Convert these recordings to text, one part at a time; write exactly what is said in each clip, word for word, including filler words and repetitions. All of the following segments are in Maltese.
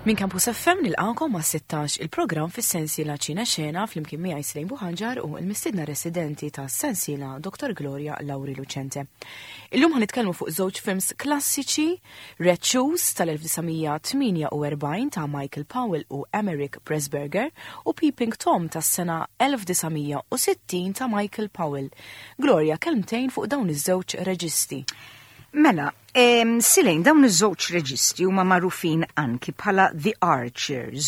Min Campus F M nilqakom ma' sittax il-programm fis-sensiela Ċina Xena flimkien miegħi Slejn Buħanġar u l-mistiedna residenti tas-sensiela Doktor Gloria Lawri Lucente. Illum ħanitkellmu fuq żewġ films klassiċi, Red Shoes tal-elf tis'a erbajn ta' Michael Powell u Emeric Pressburger u Peeping Tom tas-sena elf tis'a sittin ta' Michael Powell. Gloria, kelmtejn fuq dawn iż-żewġ reġisti. Mela, um, silejn dawn iż-żewġ reġistri huma magħrufin anki bħala The Archers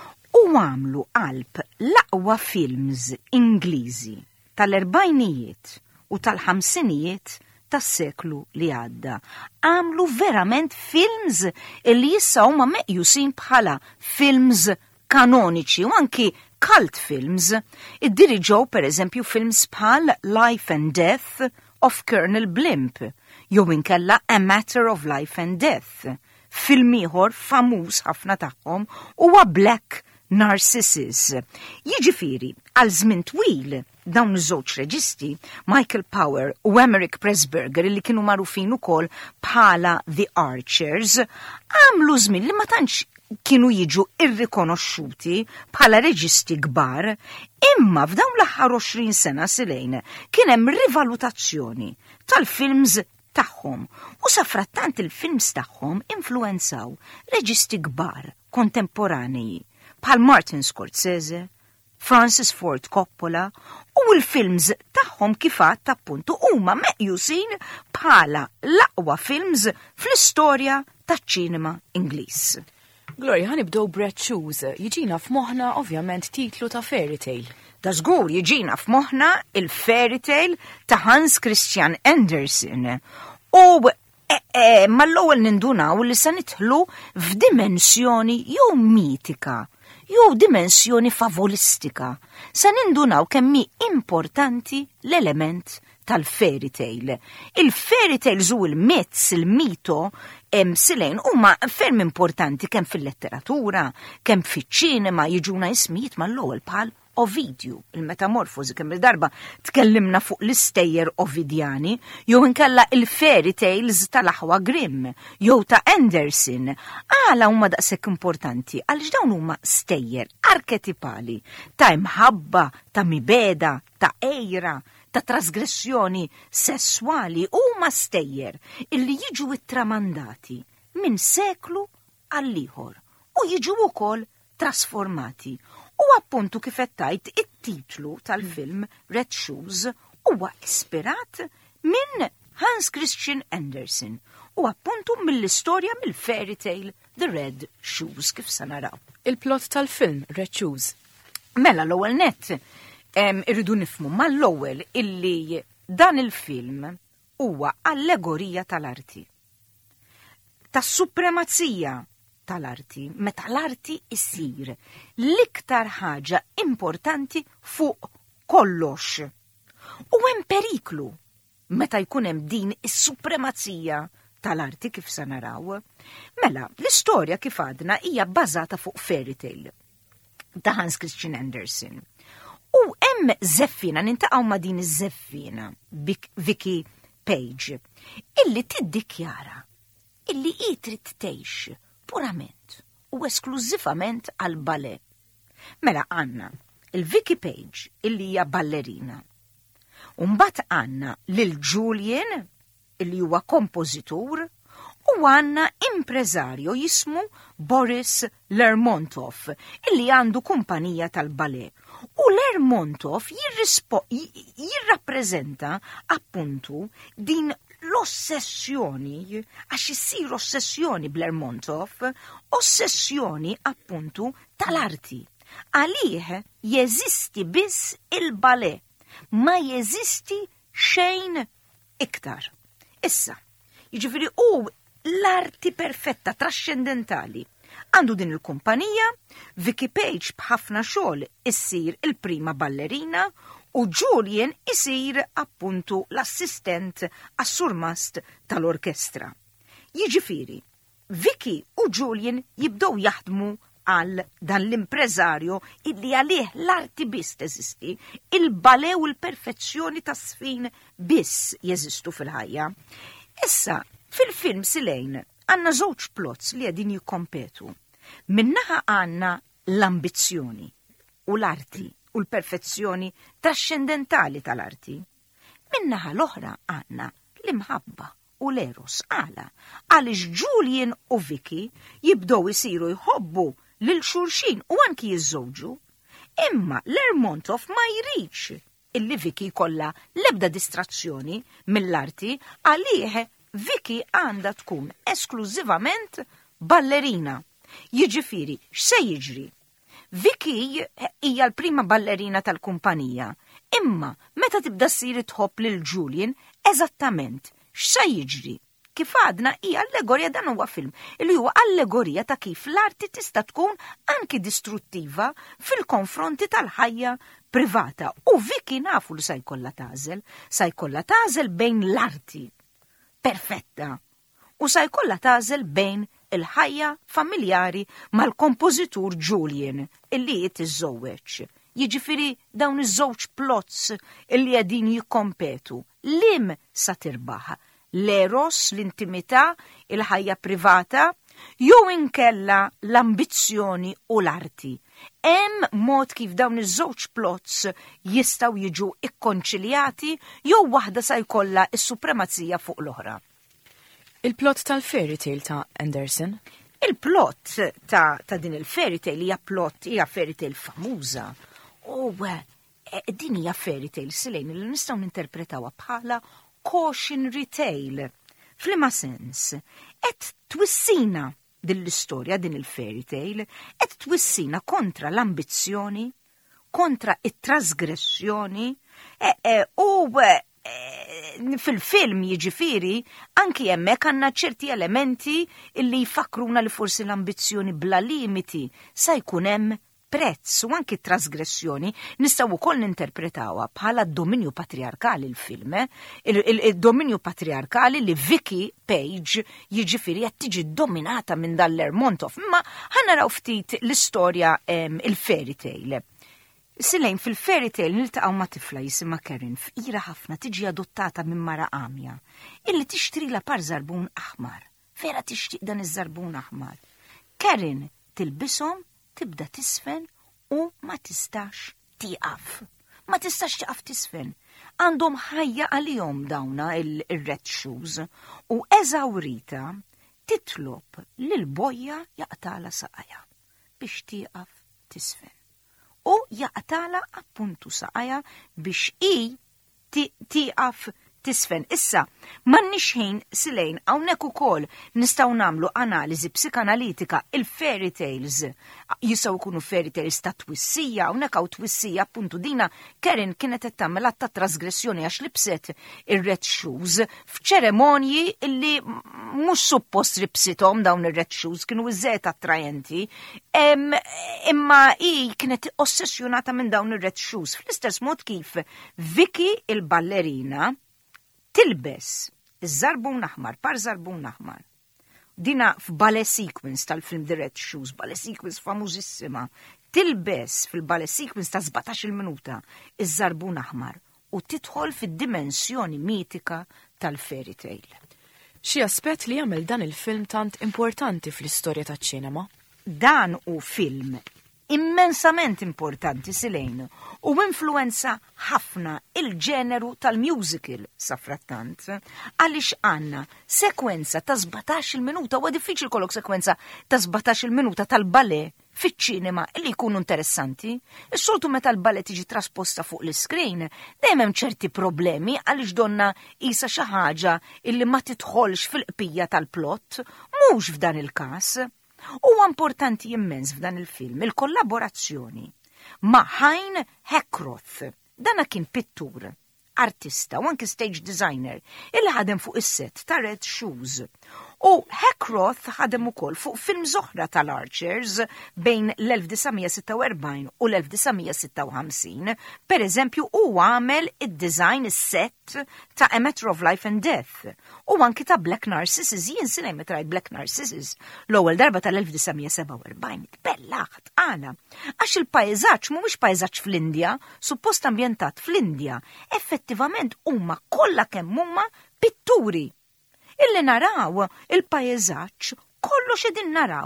u għamlu qalb l-aqwa films Ingliżi tal-erbajnijiet u tal-ħamsinijiet tas-seklu li għadda. Għamlu verament films li issa huma meqjusin bħala films kanoniċi u anki cult films. Iddiriġew pereżempju films bħal Life and Death of Colonel Blimp, jew inkella A Matter of Life and Death. Film ieħor famuż ħafna tagħhom huwa Black Narcissus. Jiġifieri, għal żmien twil dawn iż-żewġ reġisti, Michael Powell u Emeric Pressburger li kienu magħrufin ukoll bħala The Archers, għamlu żmien li ma tantx kienu jiġu irrikonoxxuti bħala reġisti kbar, imma f'dawn l-aħħar għoxrin sena silejn kien hemm rivalutazzjoni tal-films tagħhom u sa frattant il-films tagħhom influenzaw reġisti kbar kontemporanei bħal Martin Scorsese, Francis Ford Coppola u l-films tagħhom kifat appuntu huma meqjusin bħala l-aqwa films fl-istorja taċ-ċinema Ingliż. Gloria, ħanibdew Red Shoes. Jiġina f'moħħna ovvjament titlu ta' fairy tale. Da żgur jiġina f'moħħna il-fairy tale ta' Hans Christian Andersen. U e, e, mal-ewwel nindunaw li se nidħlu f'dimensjoni jew mitika, jew dimensjoni favolistika. Se nindunaw kemm hi importanti l-element tal-fairy tale. Il-fairy tales u il-myths, il-mito, em silejn huma ferm importanti kemm fil-letteratura, kemm fiċ-ċinema jiġuna ismijiet mal-ewwel bħal Ovidiu, il-Metamorfosi, kemm il-darba tkellimna fuq l-istejjer Ovidjani, jew inkella il-fairy tales tal-aħwa Grimm, jew ta' Andersen. Għala huma daqshekk importanti għaliex dawn huma stejjer arketipali ta' imħabba, ta' mibeda, ta' ejra, ta' trasgressjoni sessuali huma stejjer illi jiġu ittramandati minn seklu għal ieħor u jiġu wkoll trasformati. U appuntu kif qed it-titlu tal-film Red Shoes huwa ispirat minn Hans Christian Andersen u appuntu mill-istorja mill-fairy tale The Red Shoes kif sa naraw. Il-plot tal-film Red Shoes. Mela l-ewwel nett Um, irridu nifmu mal-ewwel illi dan il-film huwa allegorija tal-arti. Tas-supremazija tal-arti, meta l-arti issir l-iktar ħaġa importanti fuq kollox. U hemm periklu meta jkun hemm din is-supremazija tal-arti kif sa naraw. Mela, l-istorja kif għadna hija bbażata fuq fairy tale ta' Hans Christian Andersen. U hemm żeffina nintaqgħu ma' din iż-żeffina Vicky Page illi tiddikjara illi hi trid tgħix purament u esklużivament għal balè. Mela għandna il-Vicky Page illi hija ballerina. U mbagħad għandna lil Julian illi huwa kompożitur u għandna impreżarju jismu Boris Lermontov illi għandu kumpanija tal-balè. U Lermontov jirrappreżenta appuntu din l-ossessjoni, għax issir ossessjoni b'Lermontov, ossessjoni appuntu tal-arti. Għalih jeżisti biss il-balè, ma jeżisti xejn iktar. Issa, jiġifieri u l-arti perfetta, trascendentali. Għandu din il-kumpanija, Vicky Page bħafna xogħol issir il-prima ballerina u Julian isir appuntu l-assistent għas-surmast tal-orkestra. Jiġifieri, Vicky u Julian jibdew jaħdmu għal dan l-impreżarju illi għalih l-arti biss teżisti, il-balè u l-perfezzjoni tas-sfin biss jeżistu fil-ħajja. Issa, fil-film silejn għandna żewġ plots li qegħdin jikkompetu. Minnaħa għanna l-ambizzjoni u l-arti u l-perfezzjoni trascendentali tal-arti. Minnaħa l-oħra għanna l-imħabba u l-eros għala, għalix Julian u Vicky jibdow isiru jħobbu lil xurxin u anki jizzowġu, imma Lermontov ma jriċ illi Vicky kolla lebda distrazzjoni mill-arti għalih Vicky għanda tkun esklużivament ballerina. Jiġifieri, x'se jiġri? Vicky hija l-prima ballerina tal-kumpanija, imma meta tibda ssir tħobb lil Julian, eżattament x'se jiġri? Kif għadna hija allegorija, dan huwa film li huwa allegorija ta' kif l-arti tista' tkun anki distruttiva fil-konfronti tal-ħajja privata. U Vicky nafu li sa jkollha tażel, sa jkollha tażel bejn l-arti perfetta u sa jkollha tażel bejn il-ħajja familjari mal-kompożitur Julian illi jittiżżowweġ. Jiġifieri dawn iż-żewġ plots illi qegħdin jikkompetu. Lim sa tirbaħ? L-eros, l-intimità, il-ħajja privata, jew inkella l-ambizzjoni u l-arti. Hemm mod kif dawn iż-żewġ plots jistgħu jiġu ikkonċiljati jew waħda sa jkollha s-supremazija fuq l-oħra. Il-plot tal-fairy tale ta' Anderson? Il-plot ta', ta din il-fairy tale hija plot hija fairy tale famuża. U e, din hija fairy tale silejn li nistgħu ninterpretawha bħala cautionary tale. Flima sens, et twissina dell-istorja din il-fairy tale, et twissina kontra l-ambizzjoni, kontra it-trasgressjoni, e, e, u e, fil-film jiġifieri anki hemmhekk għandna ċerti elementi illi jfakruna li forsi l-ambizzjoni bla limiti sa jkun hemm prezz u anki trasgressjoni nistgħu wkoll ninterpretawha bħala dominju patriarkali l-film, il-dominju patriarkali li Vicky Page jiġifieri qed tiġi dominata minn dan Lermontov. Imma ħanaraw ftit l-istorja il-fairy tale. Silejn fil-fairy tale niltaqgħu ma' tifla jisimha Karen fqira ħafna tiġi adottata minn mara qamja illi tixtrila par żarbun aħmar. Vera tixtieq dan iż-żarbun aħmar. Karen tilbishom, tibda tisfen u ma tistax tieqaf. Ma tistax tieqaf tisfen. Għandhom ħajja għalihom dawna il-red shoes u eżawrita titlob lil bojja jaqtala saqajja biex tieqaf tisfen. U jaqtala appuntu saqajja biex i tieqaf tisfen. Issa, m'għandniex ħin silejn hawnhekk ukoll nistgħu nagħmlu analiżi psikanalitika il-fairy tales. Jistgħu jkunu fairy tales ta' twissija, hawnhekk hawn twissija appuntu dina Karen kienet qed tagħmel att ta' trasgressjoni għax libset ir-red shoes f'ċeremonji illi mhux suppost ribsithom dawn ir-red shoes kienu iżżejjed attrajenti. Imma hi kienet ossessjonata minn dawn ir-red shoes fl-istess mod kif Vicky il-ballerina tilbes iż-żarbun aħmar, par żarbun aħmar. Dina f'ballet sequence tal-film The Red Shoes, ballet sequence famużissima, tilbes fil-ballet sequence ta' sbatax-il minuta iż-żarbun aħmar u tidħol fid-dimensjoni mitika tal-fairy tale. Xi aspett li jagħmel dan il-film tant importanti fl-istorja taċ-ċinema? Dan u film immensament importanti silejn u influenza ħafna il-ġeneru tal-musical safrattant għaliex għanna sekwenza ta' sbatax-il minuta u diffiċli kollok sekwenza ta' sbatax-il minuta tal-ballet fiċ-ċinema li jkunu interessanti. Is-soltu meta l-ballet tiġi trasposta fuq l-iskrin dejjem hemm ċerti problemi għaliex donna isa xi ħaġa illi ma tidħolx fil-qbija tal-plott, mhux f'dan il-każ. Huwa importanti immens f'dan il-film il-kollaborazzjoni ma' Hein Heckroth. Dana kien pittur, artista u anke stage designer illi ħadem fuq is-set ta' Red Shoes. U Heckroth ħadem ukoll fuq film oħra tal-Archers bejn l-elf tisgħumija sitta u erbgħin u l-elf tisgħumija sitta u ħamsin. Per eżempju, u għamel id-design is-set ta' A Matter of Life and Death u anki ta' Black Narcissus. Jien sinema trajt Black Narcissus l-ewwel darba tal-elf tisgħumija seba' u erbgħin. Bellaħt għala għax il-pajzaġġ mhuwiex pajzaġġ fl-Indja, suppost ambjentat fl-Indja. Effettivament huma kollha kemm huma pitturi. Illi naraw il-pajzaġġ kollox qegħdin naraw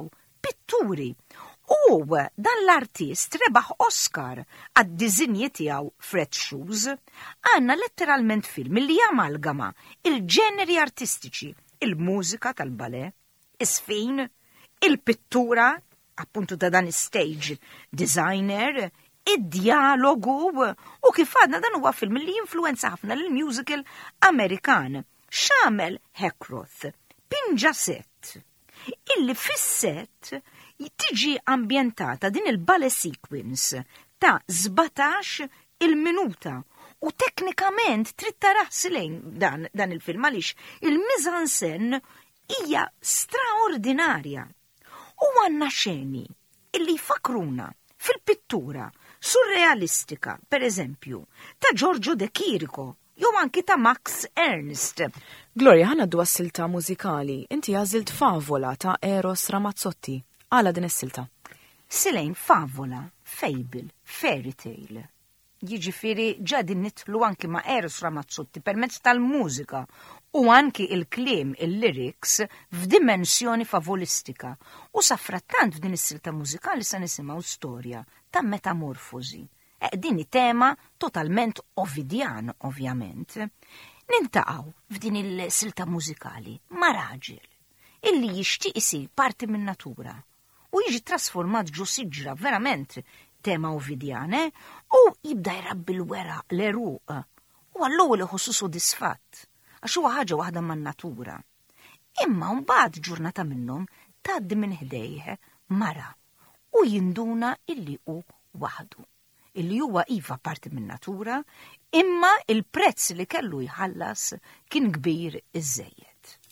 pitturi. U dan l-artist rebaħ Oscar għad-dizinji tiegħu Fred Shoes. Għandna letteralment film li jamalgama il-ġeneri artistiċi, il-mużika tal-balè, is-sfin, il-pittura, appuntu ta' dan is-stage designer, id-dialogu u kif għadna dan huwa film li jinfluenza ħafna l-musical Amerikan. X'għamel Heckroth? Pinġa set illi fis-set tiġi ambjentata din il-ballet sequence ta' żbatax il-minuta u teknikament trid taraħ silejn dan, dan il-film għaliex il-mise-en-scène hija straordinarja. U għandna xeni illi jfakruna fil-pittura surrealistika, per eżempju, ta' Giorgio De Chirico, jew anki ta' Max Ernst. Gloria, ħana dwa silta mużikali, inti għażilt Favola ta' Eros Ramazzotti. Għala din is-silta? Silejn Favola, Fable, Fairy Tale. Jiġifieri ġadin nitlu anki ma' Eros Ramazzotti permezz tal-mużika u anki il-kliem, il-lyrics f'dimensjoni favolistika. U safrattant f'din is-silta mużikali sa nisimgħu storja ta' metamorfosi. E dini tema totalment ovidjan, ovvjament. Nintaqgħu f'din il-silta mużikali ma' raġel illi jixtieq isir parti min natura u jiġi trasformat ġu siġra verament tema ovidjane u jibda jrabbi l-wera l-eruq u għall-ewwel iħossu sodisfatt għax huwa ħaġa waħda man-natura. Imma mbagħad ġurnata minnhom tgħaddi minn ħdejh mara u jinduna illi hu waħdu. Illi huwa iva parti min-natura, imma il-prezz li kellu jħallas kien kbir iż-żejjed.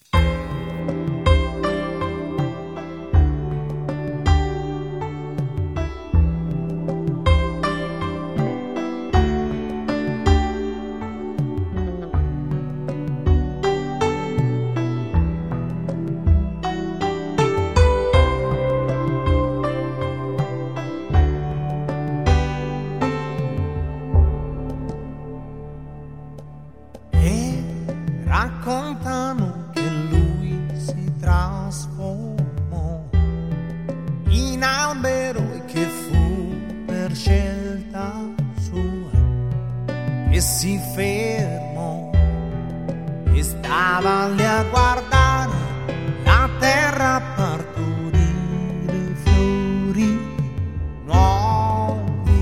Raccontano che lui si trasformò in albero e che fu per scelta sua che si fermò e stava lì a guardare la terra partorire fiori nuovi.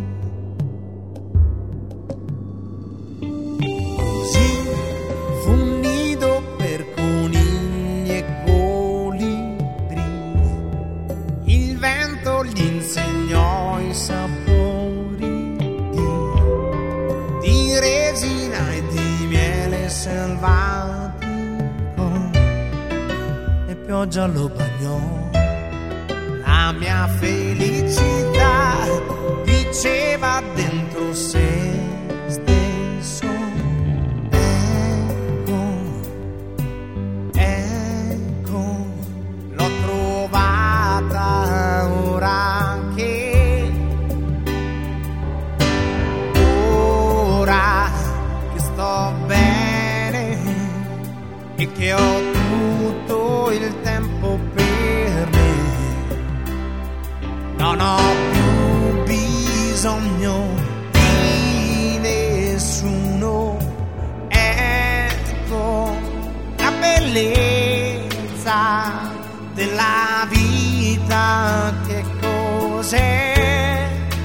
Così fu un nido per conigli e colibri, il vento gli insegnò i sapori di, di resina e di miele selvatico, e pioggia lo bagnò. La mia felicità diceva dentro sé stesso: ecco, ecco, l'ho trovata ora che, ora che sto bene e che ho tutto il tempo per me. Non ho più bisogno di nessuno. Ecco la bellezza della vita, che cos'è.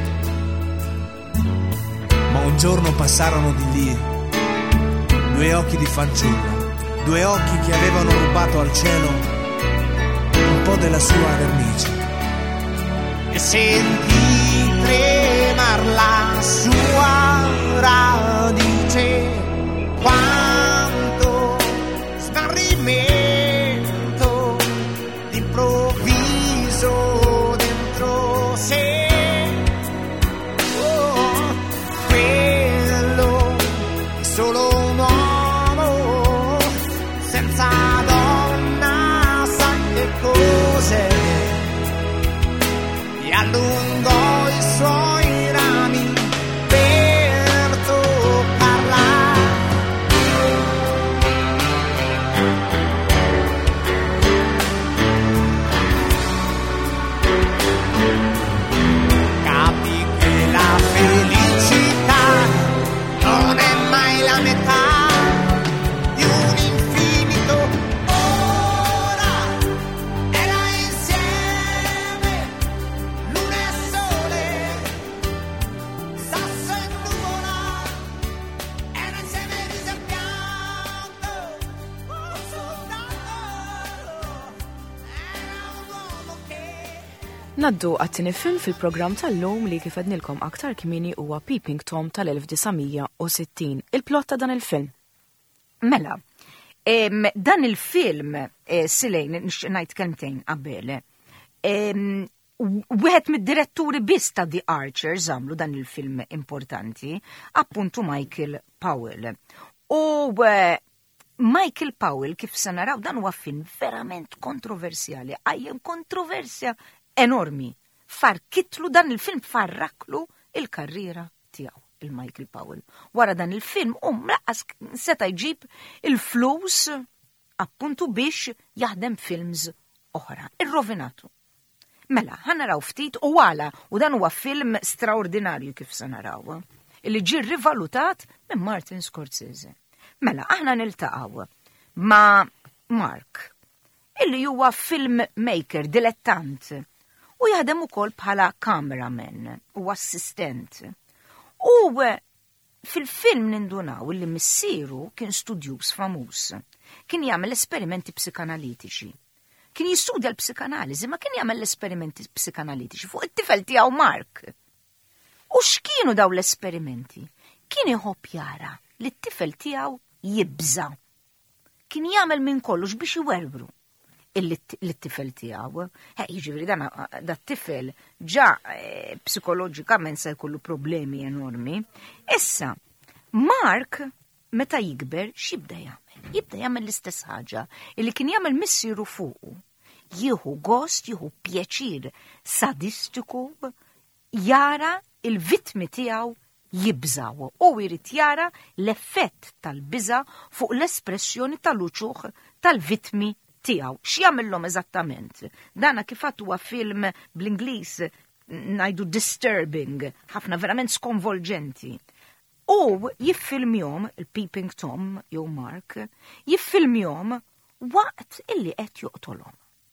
Ma un giorno passarono di lì due occhi di fanciulla, due occhi che avevano rubato al cielo un po' della sua vernice, e sentì tremar la sua radice. Quanto smarrimento d'improvviso dentro sé. Oh, quello è solo un uomo senza donna, sa che cos'è. Allungò i Naddu għattini film fil-program tal-lum li kif għednilkom aktar kmini huwa Peeping Tom tal-elf tisa' u sittin. Il-plot ta' dan il-film. Mela, em, dan il-film, eh, silejn, ngħid kelmtejn qabel, em, wieħed mid-diretturi biss ta' The Archers għamlu dan il-film importanti, appuntu Michael Powell. U uh, Michael Powell, kif se naraw, dan huwa film verament kontroversjali, għajjem kontroversja enormi. Far kitlu dan il-film farraklu il-karriera tiegħu, il-Michael Powell. Wara dan il-film, um laqas seta' jġib il-flus appuntu biex jaħdem films oħra. Ir-rovinatu. Mela, ħanaraw ftit u għala, u dan huwa film straordinarju kif se naraw, illi ġi rivalutat minn Martin Scorsese. Mela, aħna niltaqgħu ma' Mark, illi huwa filmmaker, dilettant, u jaħdem ukoll bħala cameraman u assistent. U fil-film nindunaw illi missieru kien studjus famuż, kien jagħmel esperimenti psikanalitiċi. Kien jistudja l-psikanaliżi, ma kien jagħmel l-esperimenti psikanalitiċi fuq it-tifel tiegħu Mark. U x'kienu daw l-esperimenti? Kien iħobb jara li t-tifel tiegħu jibża. Kien jagħmel minn kollox biex iwerbru l-tifel tiegħu. Jiġifieri dan da t-tifel ġa psikoloġikament se jkollu problemi enormi. Issa, Mark meta jikber x'jibda jagħmel? Jibda jagħmel l-istess ħaġa illi kien jagħmel missieru fuqu. Jieħu gost, jieħu pjaċir sadistiku, jara il-vittmi tiegħu jibżaw u jrid jara l-effett tal-biża fuq l-espressjoni tal-uċuħ tal-vittmi tiegħu. X'jagħmilhom eżattament? Dana kif huwa film bl-Ingliż ngħidu disturbing, ħafna verament skonvolġenti. U jiffilmjom, il-Peeping Tom, jew Mark, jiffilmjom waqt illi qed joqtolhom.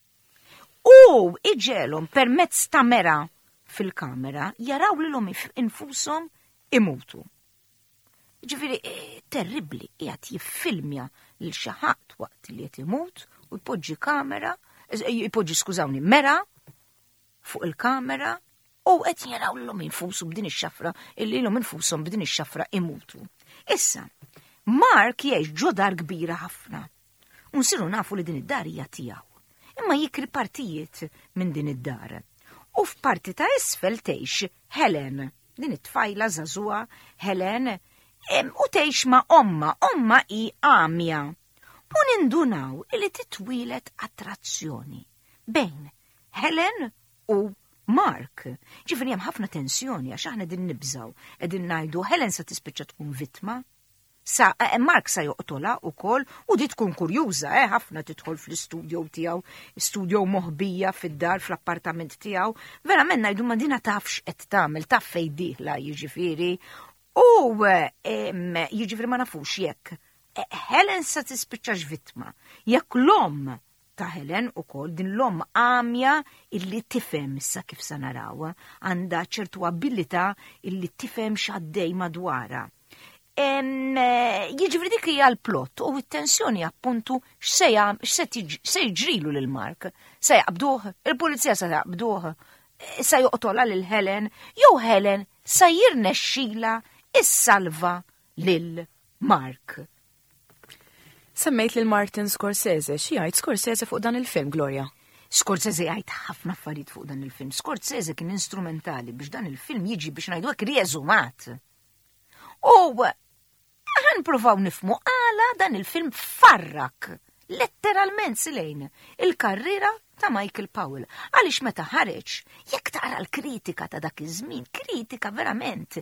U iġelhom permezz ta' mera fil-kamera jaraw lilhom infushom imutu. Ġifieri terribli qiegħed jiffilmja lil xi ħadd waqt li qed imut u jpoġġi kamera, jpoġġi skużawni mera fuq il-kamera. U qed jaraw lhom infusu b'din ix-xafra, illi lhom infushom b'din ix-xafra imutu. Issa, Mark jgħix ġo dar kbira ħafna. U nsiru nafu li din id-dar hija tiegħu. Imma jikri partijiet minn din id-dar. U f'parti ta' isfel tgħix Helen, din it-tfajla żagħżugħa Helen, u tgħix ma' omma, omma hi għamja. U nindunaw li titwilet attrazzjoni bejn Helen u Mark. Ġifieri hemm ħafna tensjoni għax aħna din nibżaw, qegħdin ngħidu Helen sa tispiċċa tkun vittma. Sa Mark sa joqtolha wkoll u di tkun kurjuża, eh ħafna tidħol fl-istudju tiegħu, studju moħbija fid-dar fl-appartament tiegħu, verament ngħidu ma dina tafx qed tagħmel, taf fejn dieħla jiġifieri. U jiġifieri ma nafux jekk Helen sa tispiċċax vittma. Jekk l-omm ta' Helen u kol din l-om għamja illi tifem issa kif sa naraw, għanda ċertu abilita illi tifem xaddej madwara. Jiġifri dik hija l-plot u t-tensjoni appuntu x'se jiġrilu lil Mark, se jaqbduh, il-pulizija se jaqbduh, se joqtolha lil Helen, jew Helen se jirnexxila issalva lil Mark. Semmejt lil Martin Scorsese, xi jgħid Scorsese fuq dan il-film, Gloria? Scorsese jgħid ħafna affarijiet fuq dan il-film. Scorsese kien instrumentali biex dan il-film jiġi biex ngħidu hekk rieżumat. U ħanprovaw nifmu għala dan il-film farrak, letteralment silejn, il-karriera ta' Michael Powell. Għaliex meta ħareġ, jekk tara l-kritika ta' dak iż-żmien, kritika verament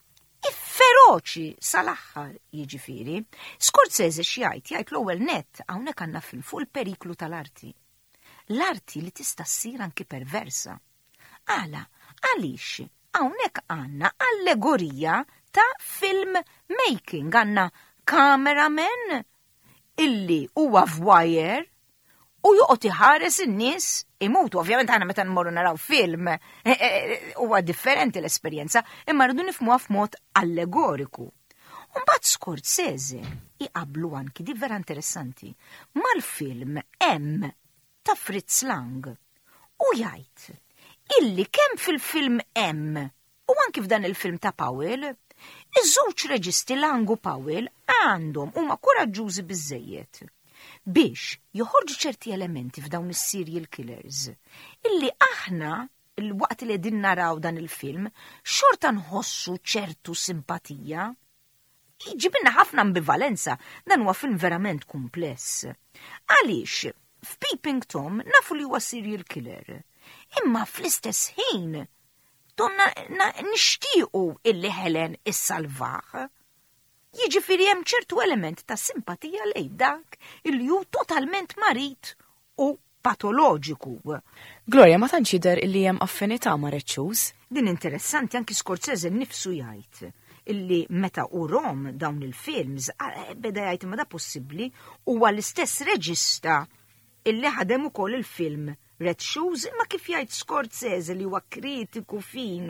feroċi sal-aħħar jiġifieri, Scorsese x'jgħid jgħid l-ewwel nett hawnhekk għandna film fuq il-periklu tal-arti. L-arti li tista' ssir anki perversa. Għala, għaliex hawnhekk għandna allegorija ta' film making, għandna cameraman illi huwa f'wire u joqgħod iħares in-nies imutu. Ovvjament aħna meta nmorru naraw film huwa differenti l-esperjenza, imma rridu nifhmuha f'mod allegoriku. U mbagħad Scorsese iqablu anki di vera interessanti mal-film M ta' Fritz Lang u jgħid illi kemm fil-film hemm u anki f'dan il-film ta' Powell, iż-żewġ reġisti Lang u Powell għandhom huma koraġġużi biżejjed biex joħorġu ċerti elementi f'dawn is-serial killers illi aħna il-waqt li din naraw dan il-film xorta nħossu ċertu simpatija. Iġibinna ħafna ambivalenza, dan huwa film verament kumpless. Għaliex, f'Peeping Tom nafu li huwa serial killer, imma fl-istess ħin tonna nixtiequ illi Helen issalvaħ. Jiġifieri hemm ċertu element ta' simpatija lejn dak illi hu totalment marit u patoloġiku. Gloria, ma tantx jidher illi hemm affinità ma' Reċċuż? Din interessanti anki Scorsese nnifsu jgħid illi meta u rom dawn il-films beda jgħid ma da possibbli huwa l-istess reġista illi ħadem ukoll il-film Red Shoes ma kif jgħid Scorsese li huwa kritiku fin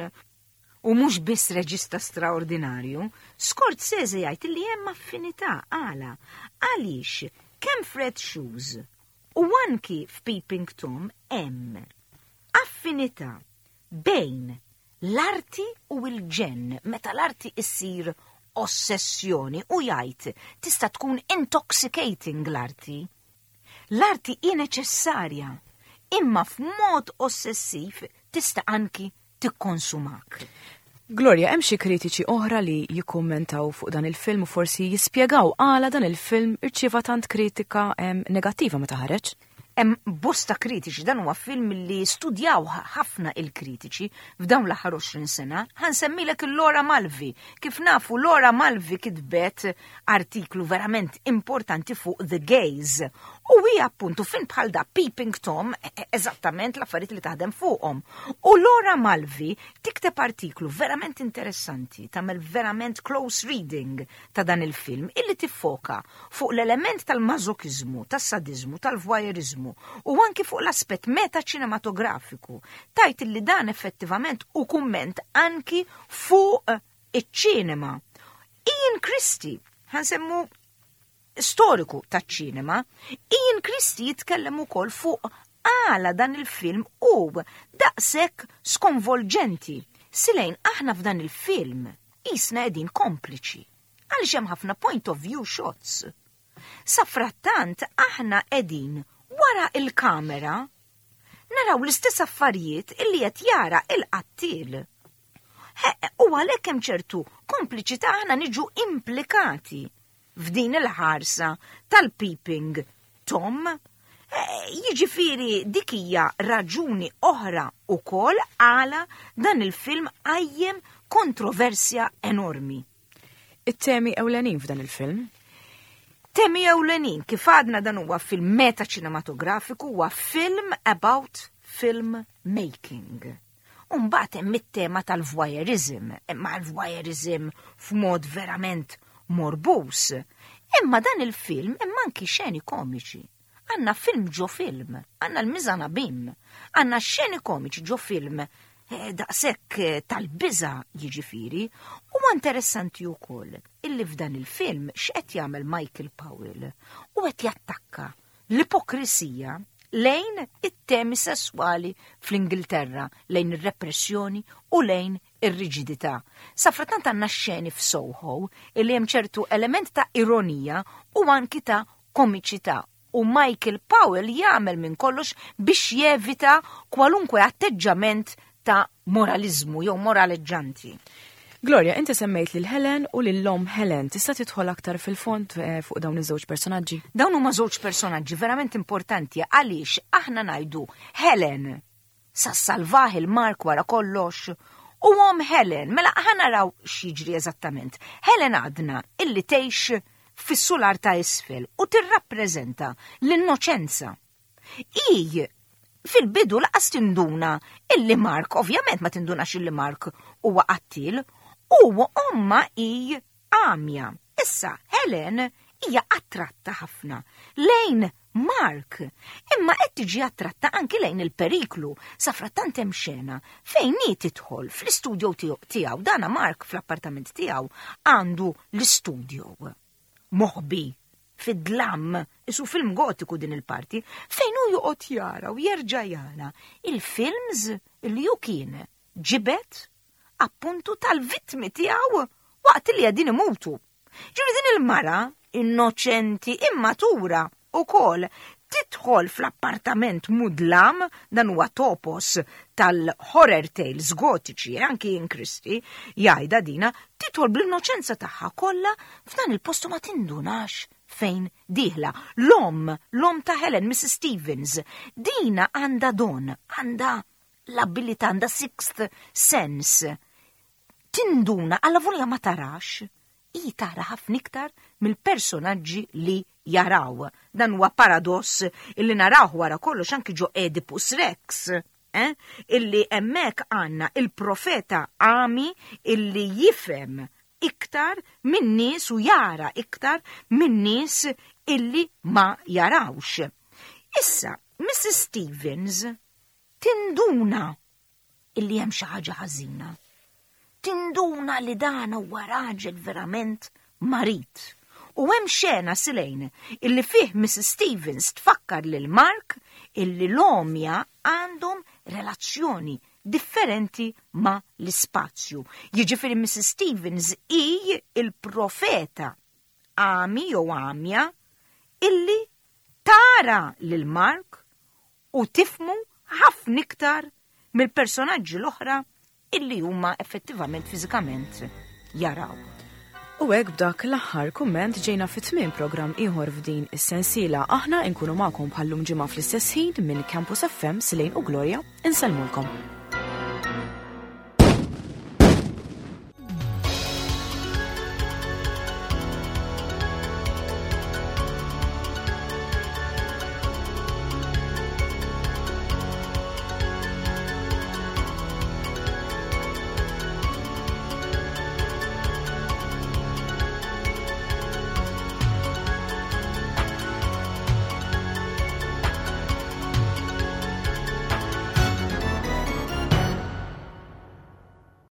u mhux biss reġista straordinarju, Scorsese jgħid illi hemm affinità għala għaliex kemm f'Red Shoes u anki f'Peeping Tom hemm affinità bejn l-arti u l-ġen, meta l-arti issir ossessjoni u jgħid tista' tkun intoxicating l-arti. L-arti hi neċessarja, imma f'mod ossessiv tista' anki tikkonsumak. Gloria, hemm xi kritiċi oħra li jikkummentaw fuq dan il-film u forsi jispjegaw għala dan il-film irċieva tant kritika negattiva meta ħareġ? Hemm bosta kritiċi, dan huwa film li studjaw ħafna il-kritiċi f'dawn l-aħħar għoxrin sena. Ħansemmilek il-Laura Mulvey. Kif nafu Laura Mulvey kitbet artiklu verament importanti fuq The Gays. U hija appuntu fin bħal da Peeping Tom eżattament l-affarijiet li taħdem fuqhom. U Laura Mulvey tikteb artiklu verament interessanti, tagħmel verament close reading ta' dan il-film illi tiffoka fuq l-element tal-mażokizmu, tas-sadiżmu, tal-voyeurizmu u anki fuq l-aspett meta ċinematografiku. Tajt li dan effettivament u kumment anki fuq iċ-ċinema. Ian Christie, ħansemmu storiku taċ-ċinema, Ian Christie jitkellem ukoll fuq għala dan il-film u daqshekk skonvolġenti. Silejn aħna f'dan il-film isna qegħdin kompliċi għaliex hemm ħafna point of view shots. Sa frattant aħna qegħdin wara il-kamera naraw l-istess affarijiet illi qed jara il-qattil. U għalhekk hemm ċertu kompliċità aħna niġu implikati f'din il-ħarsa tal-Peeping Tom. Jiġifieri dik hija raġuni oħra wkoll għala dan il-film għajjem kontroversja enormi. It-temi ewlenin f'dan il-film? Temi ewlenin kif għadna dan huwa film meta ċinematografiku huwa film about film making. Umbagħad hemm it-tema tal-voyeurism, imma l-voyeurism f'mod verament morbus. Imma dan il-film imma anki xeni komiċi. Għanna film ġo film, għanna l-mizana bim, għanna xeni komiċi ġo film daqshekk tal-biża jiġifieri, u interessanti wkoll illi f'dan il-film x'qed jagħmel Michael Powell u qed jattakka l-ipokrisija lejn it-temi sesswali fl-Ingilterra, lejn ir-repressjoni u lejn ir-riġidità. Safratant għandna xeni f'Soho illi hemm ċertu element ta' ironija u anki ta' komiċità. U Michael Powell jagħmel minn kollox biex jevita kwalunkwe atteġġament ta' moralizmu jew moraleġġanti. Gloria, inti semmejt lil Helen u lil-lom Helen. Tista' tidħol aktar fil-fond fuq dawn iż-żewġ personaġġi? Dawn huma żewġ personaġġi verament importanti għaliex aħna ngħidu Helen sa salvaħ il-Mark wara kollox u hom Helen, mela aħna naraw x'jiġri eżattament. Helen għadna illi tgħix fis-sular ta' isfel u tirrappreżenta l-innoċenza. I fil-bidu laqas tinduna illi Mark, ovvjament ma tindunax illi Mark huwa qattil, u omma i għamja. Issa Helen hija attratta ħafna lejn Mark, imma qed tiġi attratta anki lejn il-periklu. Sa frattant hemm xena fejn hi tidħol fl-istudju tiegħu, dana Mark fl-appartament tiegħu għandu l-istudju moħbi fid-dlam, isu film gotiku din il-parti, fejn hu joqgħod jara u jerġa' jara il-films li ju kien ġibet appuntu tal-vittmi tiegħu waqt li qegħdin imutu. Ġifieri din il-mara innoċenti immatura ukoll tidħol fl-appartament mudlam, dan huwa topos tal-horror tales gotiċi, anki in Kristi jgħidha dina, tidħol bl-innoċenza tagħha kollha f'dan il-postu ma tindunax fejn diħla. L-om, l-om ta' Helen, missus Stevens, dina għanda don, għanda l-abilità, għanda sixth sense. Tinduna, għalla volja ma tarax, i tara ħafna iktar mill-personaġġi li jaraw. Dan huwa paradoss illi naraw wara kollox anki ġo Oedipus Rex, eh? illi hemmhekk għandna il-profeta Ami illi jifhem iktar min nies u jara iktar min nies illi ma jarawx. Issa, missus Stevens tinduna illi hemm xi ħaġa ħażina. Tinduna li dan huwa raġel verament marit. U hemm xena silejn illi fih missus Stevens tfakkar lil Mark illi l-omja għandhom relazzjoni differenti ma l-ispazju. Jiġifieri missus Stevens hi il-profeta Ami jew Amja illi tara lil Mark u tifmu ħafna iktar mill-personaġġi l-oħra illi huma effettivament fiżikament jaraw. U hekk b'dak l-aħħar kumment ġejna fit-tmiem programm ieħor f'din is-sensiela. Aħna nkunu magħkom bħallum ġimgħa fl-istess ħin minn Campus F M Silejn u Gloria. Insellmulkom.